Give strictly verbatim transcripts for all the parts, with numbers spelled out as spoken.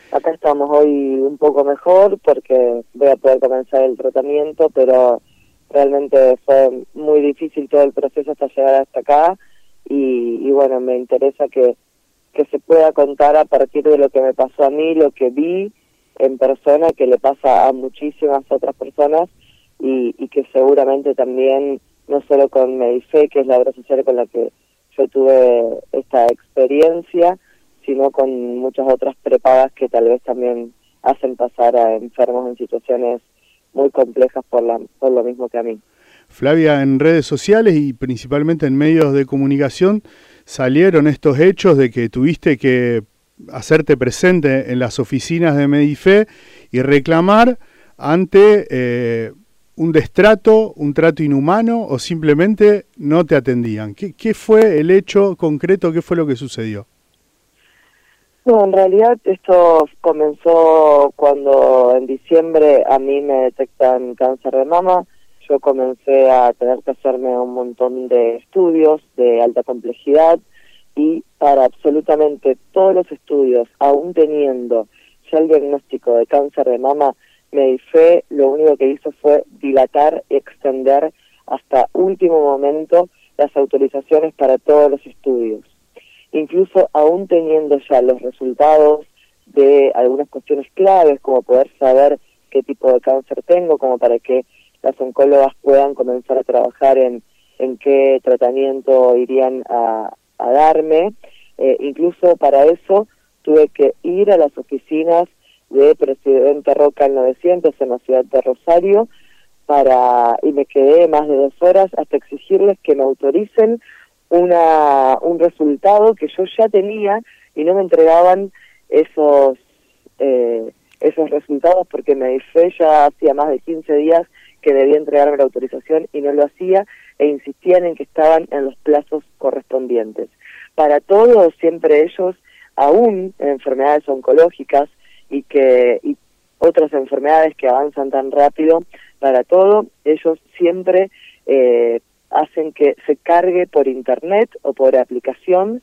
Acá estamos hoy un poco mejor porque voy a poder comenzar el tratamiento, pero realmente fue muy difícil todo el proceso hasta llegar hasta acá y, y bueno, me interesa que, que se pueda contar a partir de lo que me pasó a mí, lo que vi en persona, que le pasa a muchísimas otras personas y, y que seguramente también, no solo con Medife, que es la obra social con la que yo tuve esta experiencia, sino con muchas otras prepagas que tal vez también hacen pasar a enfermos en situaciones muy complejas por, la, por lo mismo que a mí. Flavia, en redes sociales y principalmente en medios de comunicación salieron estos hechos de que tuviste que hacerte presente en las oficinas de Medife y reclamar ante eh, un destrato, un trato inhumano o simplemente no te atendían. ¿Qué, qué fue el hecho concreto? ¿Qué fue lo que sucedió? No, en realidad esto comenzó cuando en diciembre a mí me detectan cáncer de mama. Yo comencé a tener que hacerme un montón de estudios de alta complejidad y para absolutamente todos los estudios, aún teniendo ya el diagnóstico de cáncer de mama, Medife lo único que hizo fue dilatar y extender hasta último momento las autorizaciones para todos los estudios. Incluso aún teniendo ya los resultados de algunas cuestiones claves, como poder saber qué tipo de cáncer tengo, como para que las oncólogas puedan comenzar a trabajar en, en qué tratamiento irían a, a darme. Eh, incluso para eso tuve que ir a las oficinas de Presidente Roca al novecientos en la ciudad de Rosario, para y me quedé más de dos horas hasta exigirles que me autoricen una un resultado que yo ya tenía y no me entregaban esos eh, esos resultados porque Medife ya hacía más de quince días que debía entregarme la autorización y no lo hacía e insistían en que estaban en los plazos correspondientes. Para todo, siempre ellos, aún en enfermedades oncológicas y que y otras enfermedades que avanzan tan rápido, para todo, ellos siempre eh, hacen que se cargue por internet o por aplicación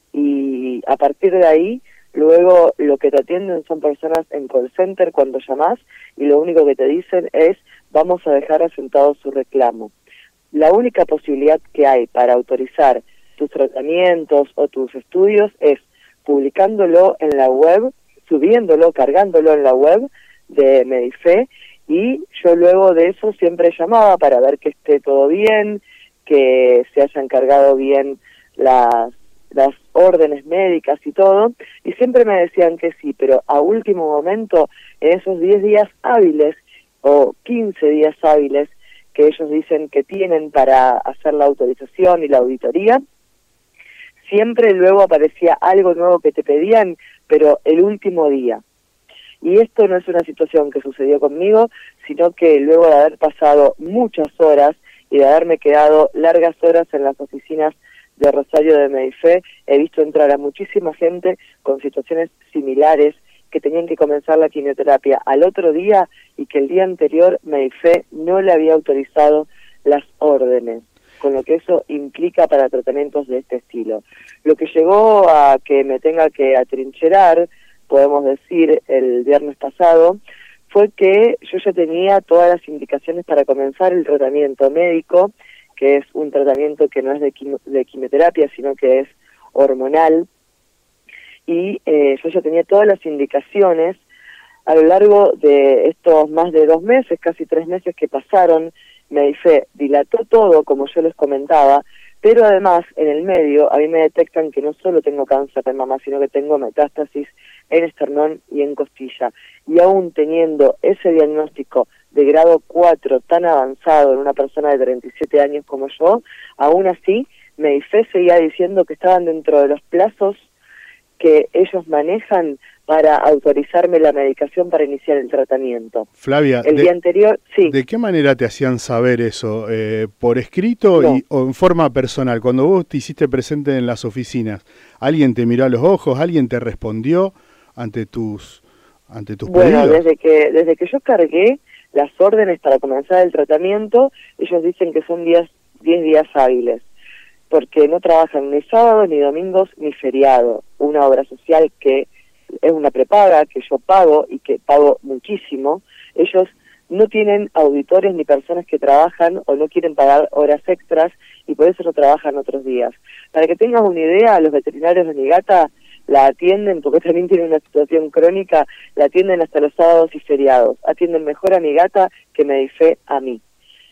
y a partir de ahí luego lo que te atienden son personas en call center cuando llamás y lo único que te dicen es vamos a dejar asentado su reclamo. La única posibilidad que hay para autorizar tus tratamientos o tus estudios es publicándolo en la web, subiéndolo, cargándolo en la web de Medife. Y yo luego de eso siempre llamaba para ver que esté todo bien, que se hayan cargado bien las, las órdenes médicas y todo, y siempre me decían que sí, pero a último momento, en esos diez días hábiles o quince días hábiles que ellos dicen que tienen para hacer la autorización y la auditoría, siempre luego aparecía algo nuevo que te pedían, pero el último día. Y esto no es una situación que sucedió conmigo, sino que luego de haber pasado muchas horas y de haberme quedado largas horas en las oficinas de Rosario de Medife, he visto entrar a muchísima gente con situaciones similares que tenían que comenzar la quimioterapia al otro día y que el día anterior Medife no le había autorizado las órdenes, con lo que eso implica para tratamientos de este estilo. Lo que llegó a que me tenga que atrincherar, podemos decir, el viernes pasado, fue que yo ya tenía todas las indicaciones para comenzar el tratamiento médico, que es un tratamiento que no es de, quim de quimioterapia, sino que es hormonal, y eh, yo ya tenía todas las indicaciones. A lo largo de estos más de dos meses, casi tres meses que pasaron, Medife dilató todo, como yo les comentaba, pero además, en el medio, a mí me detectan que no solo tengo cáncer de mama, sino que tengo metástasis en esternón y en costilla. Y aún teniendo ese diagnóstico de grado cuatro tan avanzado en una persona de treinta y siete años como yo, aún así, Medife seguía diciendo que estaban dentro de los plazos que ellos manejan para autorizarme la medicación para iniciar el tratamiento. Flavia, el de, día anterior, sí. ¿de qué manera te hacían saber eso? Eh, ¿Por escrito no. y, o en forma personal? Cuando vos te hiciste presente en las oficinas, ¿alguien te miró a los ojos? ¿Alguien te respondió ante tus, ante tus bueno, pedidos? Bueno, desde que, desde que yo cargué las órdenes para comenzar el tratamiento, ellos dicen que son días, diez días hábiles, porque no trabajan ni sábados, ni domingos, ni feriado. Una obra social que es una prepaga que yo pago y que pago muchísimo, ellos no tienen auditores ni personas que trabajan o no quieren pagar horas extras y por eso no trabajan otros días. Para que tengas una idea, los veterinarios de Niigata la atienden, porque también tienen una situación crónica, la atienden hasta los sábados y feriados. Atienden mejor a Niigata que Medife a mí.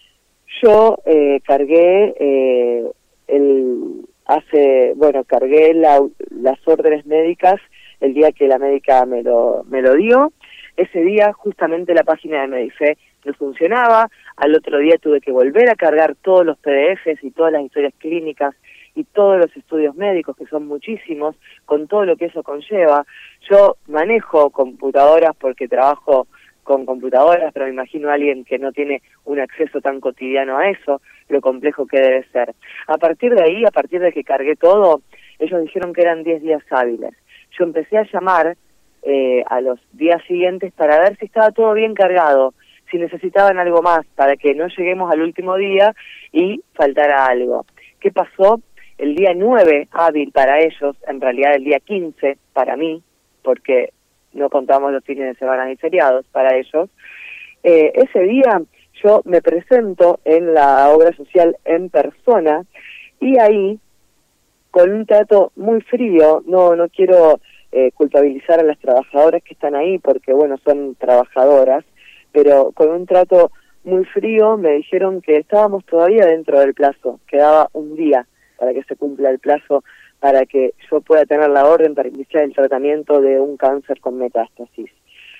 Yo eh, cargué eh, el hace, bueno, cargué la, las órdenes médicas el día que la médica me lo, me lo dio. Ese día justamente la página de Medife no funcionaba, al otro día tuve que volver a cargar todos los P D Efes y todas las historias clínicas y todos los estudios médicos, que son muchísimos, con todo lo que eso conlleva. Yo manejo computadoras porque trabajo con computadoras, pero me imagino a alguien que no tiene un acceso tan cotidiano a eso, lo complejo que debe ser. A partir de ahí, a partir de que cargué todo, ellos dijeron que eran diez días hábiles. Yo empecé a llamar eh, a los días siguientes para ver si estaba todo bien cargado, si necesitaban algo más, para que no lleguemos al último día y faltara algo. ¿Qué pasó? El día nueve hábil para ellos, en realidad el día quince para mí, porque no contamos los fines de semana ni feriados para ellos, eh, ese día yo me presento en la obra social en persona y ahí, con un trato muy frío, no no quiero eh, culpabilizar a las trabajadoras que están ahí, porque bueno, son trabajadoras, pero con un trato muy frío me dijeron que estábamos todavía dentro del plazo, quedaba un día para que se cumpla el plazo, para que yo pueda tener la orden para iniciar el tratamiento de un cáncer con metástasis.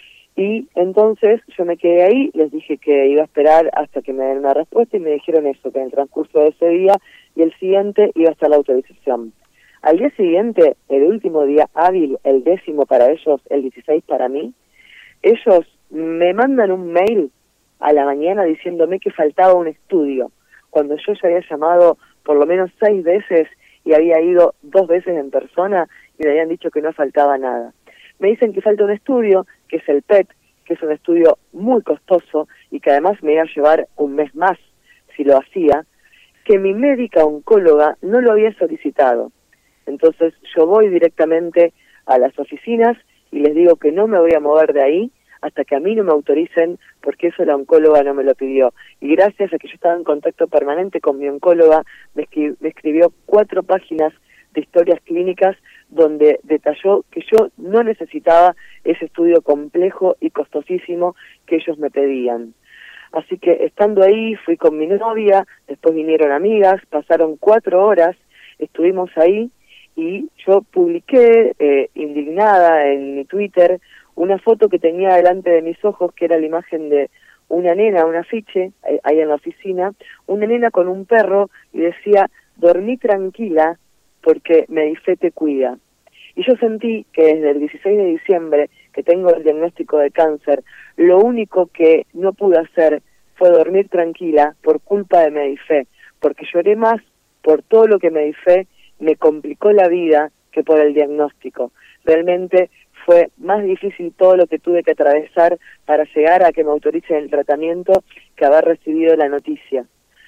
Y entonces yo me quedé ahí, les dije que iba a esperar hasta que me den una respuesta y me dijeron eso, que en el transcurso de ese día y el siguiente iba a estar la autorización. Al día siguiente, el último día hábil, el décimo para ellos, el dieciséis para mí, ellos me mandan un mail a la mañana diciéndome que faltaba un estudio, cuando yo ya había llamado por lo menos seis veces y había ido dos veces en persona y me habían dicho que no faltaba nada. Me dicen que falta un estudio, que es el P E T, que es un estudio muy costoso y que además me iba a llevar un mes más si lo hacía, que mi médica oncóloga no lo había solicitado. Entonces yo voy directamente a las oficinas y les digo que no me voy a mover de ahí hasta que a mí no me autoricen, porque eso la oncóloga no me lo pidió. Y gracias a que yo estaba en contacto permanente con mi oncóloga, me, escri me escribió cuatro páginas de historias clínicas donde detalló que yo no necesitaba ese estudio complejo y costosísimo que ellos me pedían. Así que estando ahí, fui con mi novia, después vinieron amigas, pasaron cuatro horas, estuvimos ahí y yo publiqué, eh, indignada en mi Twitter, una foto que tenía delante de mis ojos, que era la imagen de una nena, un afiche, ahí en la oficina, una nena con un perro, y decía, dormí tranquila porque Medife te cuida. Y yo sentí que desde el dieciséis de diciembre, que tengo el diagnóstico de cáncer, lo único que no pude hacer fue dormir tranquila por culpa de Medife, porque lloré más por todo lo que Medife me complicó la vida que por el diagnóstico. Realmente fue más difícil todo lo que tuve que atravesar para llegar a que me autoricen el tratamiento que haber recibido la noticia.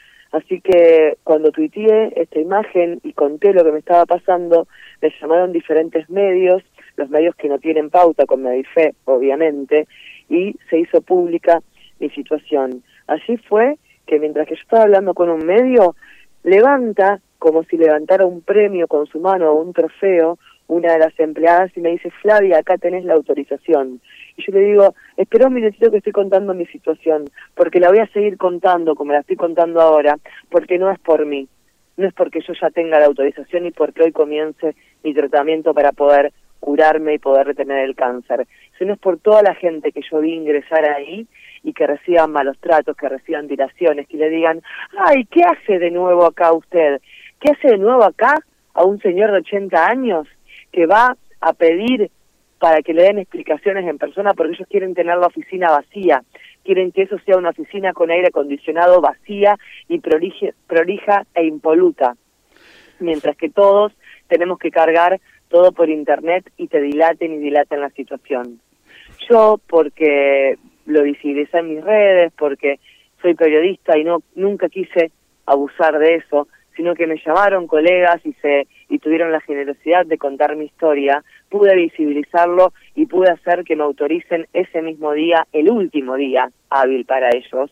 Así que cuando tuiteé esta imagen y conté lo que me estaba pasando, me llamaron diferentes medios, los medios que no tienen pauta con Medife, obviamente, y se hizo pública mi situación. Así fue que mientras que yo estaba hablando con un medio, levanta, como si levantara un premio con su mano o un trofeo, una de las empleadas y me dice, Flavia, acá tenés la autorización. Y yo le digo, espera un minutito que estoy contando mi situación, porque la voy a seguir contando como la estoy contando ahora, porque no es por mí, no es porque yo ya tenga la autorización y porque hoy comience mi tratamiento para poder curarme y poder retener el cáncer, sino es por toda la gente que yo vi ingresar ahí y que reciban malos tratos, que reciban dilaciones, que le digan, ay, ¿qué hace de nuevo acá usted? ¿Qué hace de nuevo acá a un señor de ochenta años? Que va a pedir para que le den explicaciones en persona porque ellos quieren tener la oficina vacía, quieren que eso sea una oficina con aire acondicionado vacía y prolija, prolija e impoluta, mientras que todos tenemos que cargar todo por internet y te dilaten y dilaten la situación. Yo, porque lo visibilicé en mis redes, porque soy periodista y no nunca quise abusar de eso, sino que me llamaron colegas y se y tuvieron la generosidad de contar mi historia, pude visibilizarlo y pude hacer que me autoricen ese mismo día, el último día hábil para ellos,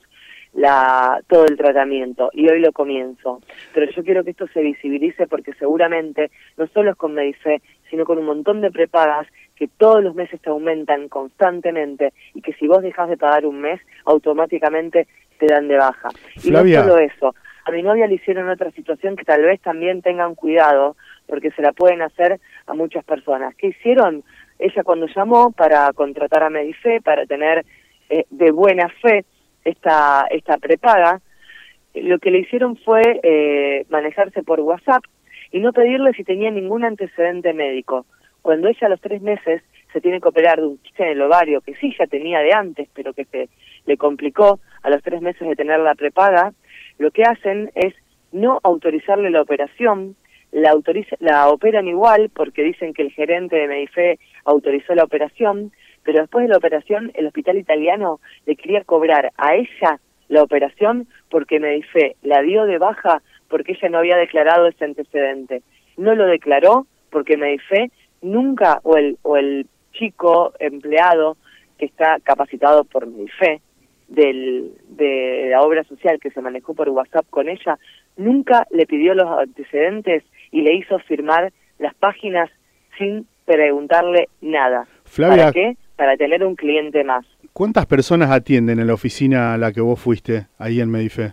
la todo el tratamiento, y hoy lo comienzo. Pero yo quiero que esto se visibilice porque seguramente no solo es con Medife, sino con un montón de prepagas que todos los meses te aumentan constantemente y que si vos dejás de pagar un mes, automáticamente te dan de baja. Flavia. Y no solo eso, a mi novia le hicieron otra situación que tal vez también tengan cuidado, porque se la pueden hacer a muchas personas. ¿Qué hicieron? Ella cuando llamó para contratar a Medife, para tener eh, de buena fe esta esta prepaga, lo que le hicieron fue eh, manejarse por WhatsApp y no pedirle si tenía ningún antecedente médico. Cuando ella a los tres meses se tiene que operar de un quiste en el ovario, que sí ya tenía de antes, pero que se le complicó a los tres meses de tener la prepaga, lo que hacen es no autorizarle la operación, la, autoriza, la operan igual porque dicen que el gerente de Medife autorizó la operación, pero después de la operación el hospital italiano le quería cobrar a ella la operación porque Medife la dio de baja porque ella no había declarado ese antecedente. No lo declaró porque Medife nunca, o el, o el chico empleado que está capacitado por Medife, del, de la obra social que se manejó por WhatsApp con ella, nunca le pidió los antecedentes y le hizo firmar las páginas sin preguntarle nada. Flavia, ¿para qué? Para tener un cliente más. ¿Cuántas personas atienden en la oficina a la que vos fuiste, ahí en Medife?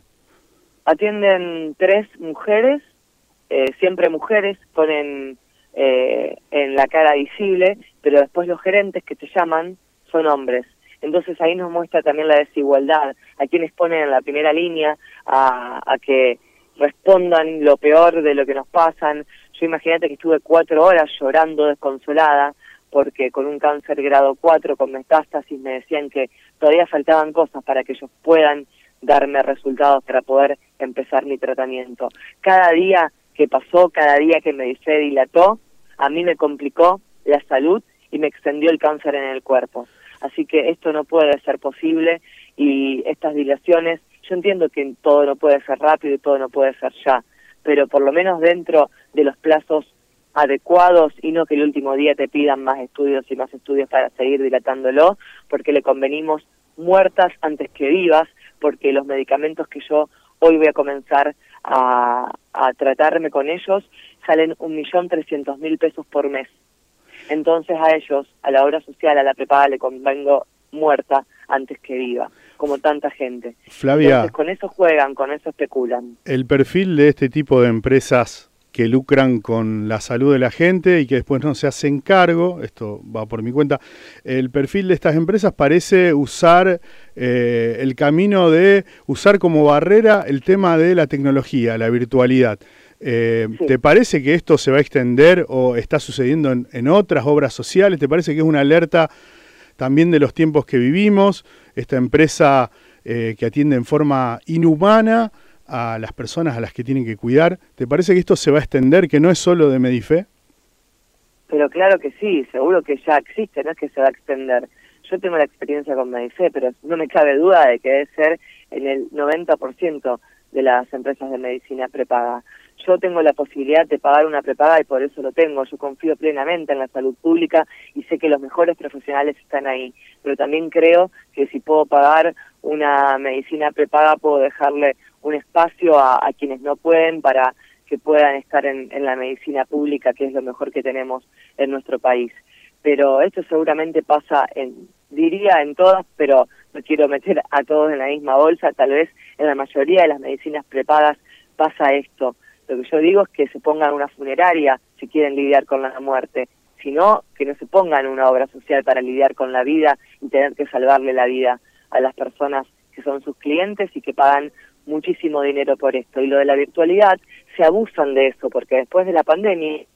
Atienden tres mujeres, eh, siempre mujeres, ponen eh, en la cara visible, pero después los gerentes que te llaman son hombres. Entonces ahí nos muestra también la desigualdad, a quienes ponen en la primera línea a, a que respondan lo peor de lo que nos pasan. Yo imagínate que estuve cuatro horas llorando desconsolada, porque con un cáncer grado cuatro, con metástasis, me decían que todavía faltaban cosas para que ellos puedan darme resultados para poder empezar mi tratamiento. Cada día que pasó, cada día que me se dilató, a mí me complicó la salud y me extendió el cáncer en el cuerpo. Así que esto no puede ser posible y estas dilaciones, yo entiendo que todo no puede ser rápido y todo no puede ser ya, pero por lo menos dentro de los plazos adecuados y no que el último día te pidan más estudios y más estudios para seguir dilatándolo, porque le convenimos muertas antes que vivas, porque los medicamentos que yo hoy voy a comenzar a, a tratarme con ellos salen un millón trescientos mil pesos por mes. Entonces a ellos, a la obra social, a la prepaga, le convengo muerta antes que viva, como tanta gente. Flavia, entonces con eso juegan, con eso especulan. El perfil de este tipo de empresas que lucran con la salud de la gente y que después no se hacen cargo, esto va por mi cuenta, el perfil de estas empresas parece usar eh, el camino de usar como barrera el tema de la tecnología, la virtualidad. Eh, sí. ¿Te parece que esto se va a extender o está sucediendo en, en otras obras sociales? ¿Te parece que es una alerta también de los tiempos que vivimos? Esta empresa eh, que atiende en forma inhumana a las personas a las que tienen que cuidar. ¿Te parece que esto se va a extender, que no es solo de Medife? Pero claro que sí, seguro que ya existe, no es que se va a extender. Yo tengo la experiencia con Medife, pero no me cabe duda de que debe ser en el noventa por ciento de las empresas de medicina prepaga. Yo tengo la posibilidad de pagar una prepaga y por eso lo tengo. Yo confío plenamente en la salud pública y sé que los mejores profesionales están ahí. Pero también creo que si puedo pagar una medicina prepaga, puedo dejarle un espacio a, a quienes no pueden para que puedan estar en, en la medicina pública, que es lo mejor que tenemos en nuestro país. Pero esto seguramente pasa, en, diría en todas, pero no quiero meter a todos en la misma bolsa, tal vez en la mayoría de las medicinas prepagas pasa esto. Lo que yo digo es que se pongan una funeraria si quieren lidiar con la muerte, sino que no se pongan una obra social para lidiar con la vida y tener que salvarle la vida a las personas que son sus clientes y que pagan muchísimo dinero por esto. Y lo de la virtualidad, se abusan de eso, porque después de la pandemia,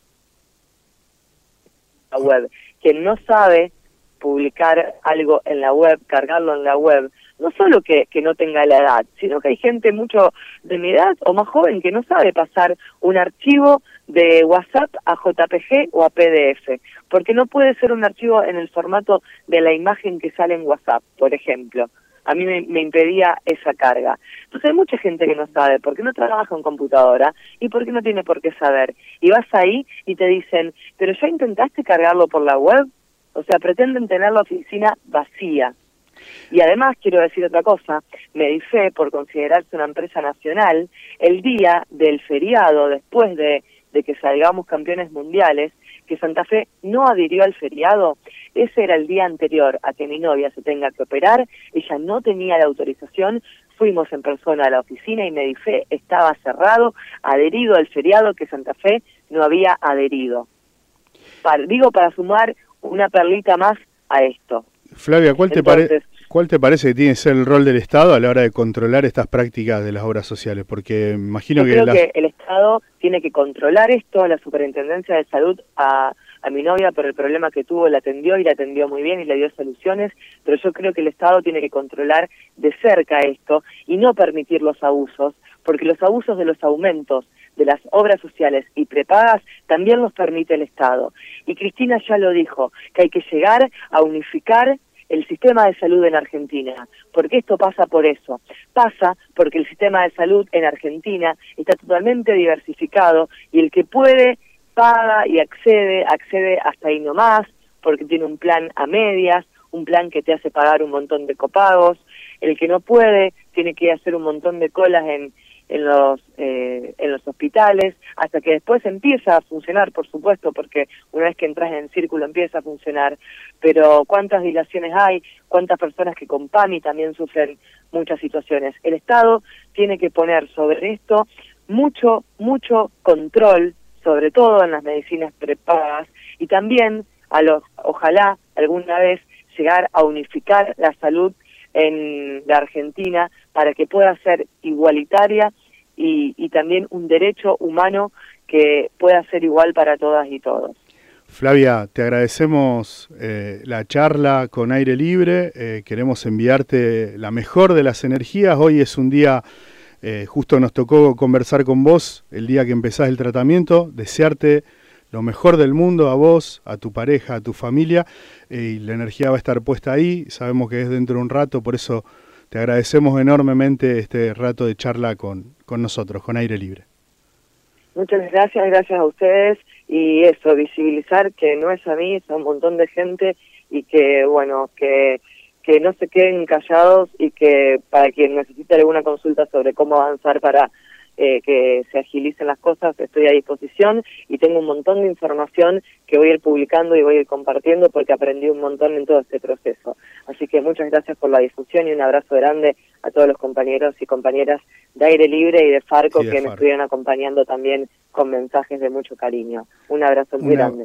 la web, quien no sabe publicar algo en la web, cargarlo en la web, no solo que, que no tenga la edad, sino que hay gente mucho de mi edad o más joven que no sabe pasar un archivo de WhatsApp a J P G o a P D F, porque no puede ser un archivo en el formato de la imagen que sale en WhatsApp, por ejemplo. a mí me, me impedía esa carga. Entonces hay mucha gente que no sabe porque no trabaja en computadora y porque no tiene por qué saber. Y vas ahí y te dicen, pero ¿ya intentaste cargarlo por la web? O sea, pretenden tener la oficina vacía. Y además quiero decir otra cosa, Medife, por considerarse una empresa nacional, el día del feriado, después de, de que salgamos campeones mundiales, que Santa Fe no adhirió al feriado, ese era el día anterior a que mi novia se tenga que operar, ella no tenía la autorización, fuimos en persona a la oficina y Medife estaba cerrado, adherido al feriado que Santa Fe no había adherido. Para, digo, para sumar una perlita más a esto. Flavia, ¿cuál te, pare ¿cuál te parece que tiene que ser el rol del Estado a la hora de controlar estas prácticas de las obras sociales? Porque me imagino Yo que... creo las... que el Estado tiene que controlar esto, la Superintendencia de Salud a, a mi novia por el problema que tuvo, la atendió y la atendió muy bien y le dio soluciones, pero yo creo que el Estado tiene que controlar de cerca esto y no permitir los abusos, porque los abusos de los aumentos de las obras sociales y prepagas también los permite el Estado. Y Cristina ya lo dijo, que hay que llegar a unificar el sistema de salud en Argentina, porque esto pasa por eso, pasa porque el sistema de salud en Argentina está totalmente diversificado y el que puede paga y accede, accede hasta ahí nomás, porque tiene un plan a medias, un plan que te hace pagar un montón de copagos, el que no puede tiene que hacer un montón de colas en en los eh, en los hospitales, hasta que después empieza a funcionar, por supuesto, porque una vez que entras en el círculo empieza a funcionar, pero cuántas dilaciones hay, cuántas personas que con PAMI también sufren muchas situaciones. El Estado tiene que poner sobre esto mucho, mucho control, sobre todo en las medicinas prepagas, y también, a los, ojalá alguna vez, llegar a unificar la salud en la Argentina para que pueda ser igualitaria y, y también un derecho humano que pueda ser igual para todas y todos. Flavia, te agradecemos eh, la charla con Aire Libre, eh, queremos enviarte la mejor de las energías. Hoy es un día, eh, justo nos tocó conversar con vos el día que empezás el tratamiento, desearte lo mejor del mundo a vos, a tu pareja, a tu familia, eh, y la energía va a estar puesta ahí, sabemos que es dentro de un rato, por eso te agradecemos enormemente este rato de charla con, con nosotros, con Aire Libre. Muchas gracias, gracias a ustedes, y eso, visibilizar que no es a mí, es a un montón de gente, y que, bueno, que, que no se queden callados, y que para quien necesite alguna consulta sobre cómo avanzar para Eh, que se agilicen las cosas, estoy a disposición y tengo un montón de información que voy a ir publicando y voy a ir compartiendo porque aprendí un montón en todo este proceso. Así que muchas gracias por la difusión y un abrazo grande a todos los compañeros y compañeras de Aire Libre y de Farco, sí, de que Farco. Me estuvieron acompañando también con mensajes de mucho cariño. Un abrazo muy Una... grande.